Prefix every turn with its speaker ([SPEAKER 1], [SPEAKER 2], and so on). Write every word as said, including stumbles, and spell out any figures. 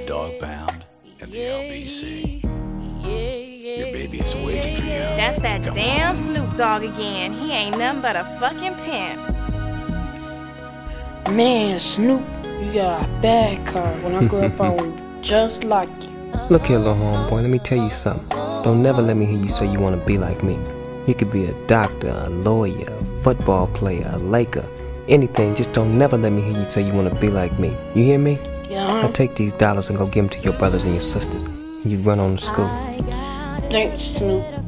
[SPEAKER 1] dog pound at the L B C. Your baby is waiting for you.
[SPEAKER 2] That's that
[SPEAKER 1] Come
[SPEAKER 2] damn
[SPEAKER 1] on.
[SPEAKER 2] Snoop Dogg again. He ain't nothing but a fucking pimp.
[SPEAKER 3] Man, Snoop, you got a bad car. When I grow up, I will be just like you.
[SPEAKER 4] Look here, little homeboy, let me tell you something. Don't never let me hear you say you want to be like me. You could be a doctor, a lawyer, a football player, a Laker, anything. Just don't never let me hear you say you want to be like me. You hear me?
[SPEAKER 3] Yeah,
[SPEAKER 4] Now
[SPEAKER 3] huh?
[SPEAKER 4] take these dollars and go give them to your brothers and your sisters. You run on to school.
[SPEAKER 3] Thanks, Snoop.